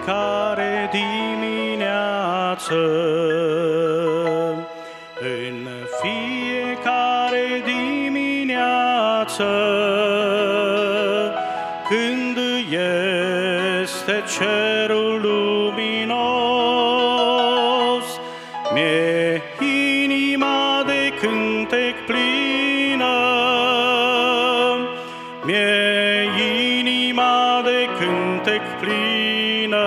fiecare dimineață, în fiecare dimineață, când este cerul luminos, mi-e inima de cântec plină, mi-e inima de cântec plină,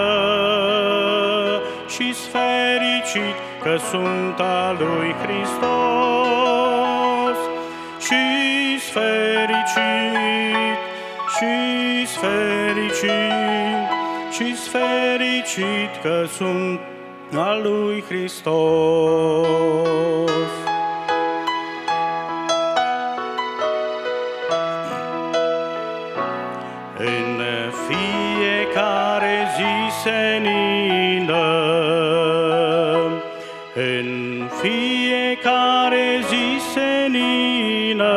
și-s fericit că sunt al lui Hristos, și-s fericit, și-s fericit, și-s fericit că sunt al lui Hristos. În fiecare zi senină, în fiecare zi senină,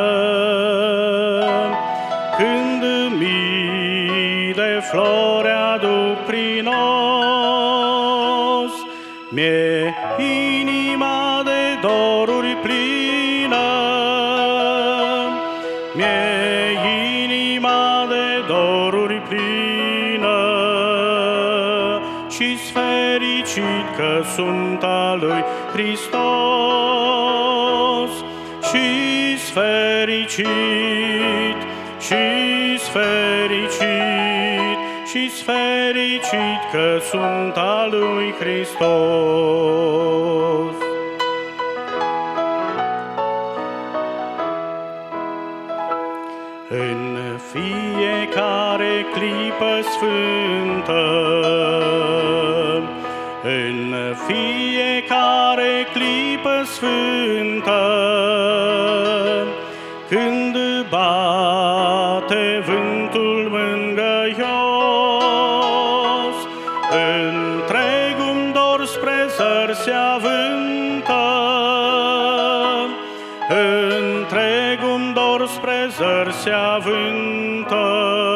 când mii de flori aduc prin os, mi-e inima de doruri plină, mi-e inima de doruri plină, și-s fericit că sunt al lui Hristos, și-s fericit, și-s fericit, și-s fericit că sunt al lui Hristos. În fiecare clipă sfântă, în fiecare clipă sfântă, când bate vântul mângâios, întreg-mi dor spre zări se avântă, întreg-mi dor spre zări se avântă,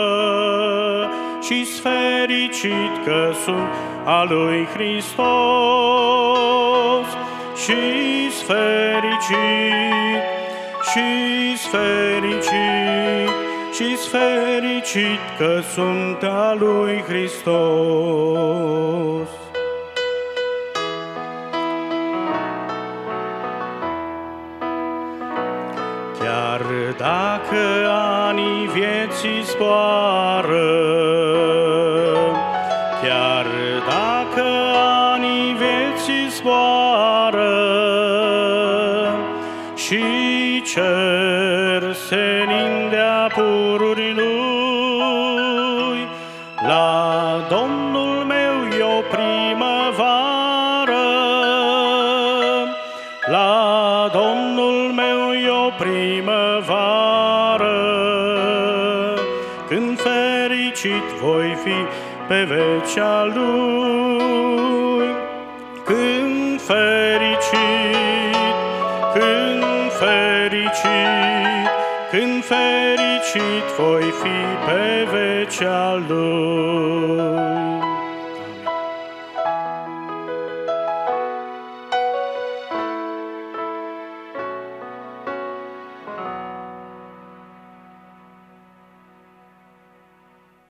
și-s fericit că sunt al lui Hristos, și-s fericit, și-s fericit, și-s fericit că sunt al lui Hristos. Chiar dacă anii vieții zboară, chiar dacă anii vieții zboară, și cer se nindea pururii lui, la Domnul meu e o primăvară, la Domnul meu e o primăvară, când fericit voi fi pe vecea lui, când fericit, când fericit, când fericit voi fi pe vecea lui.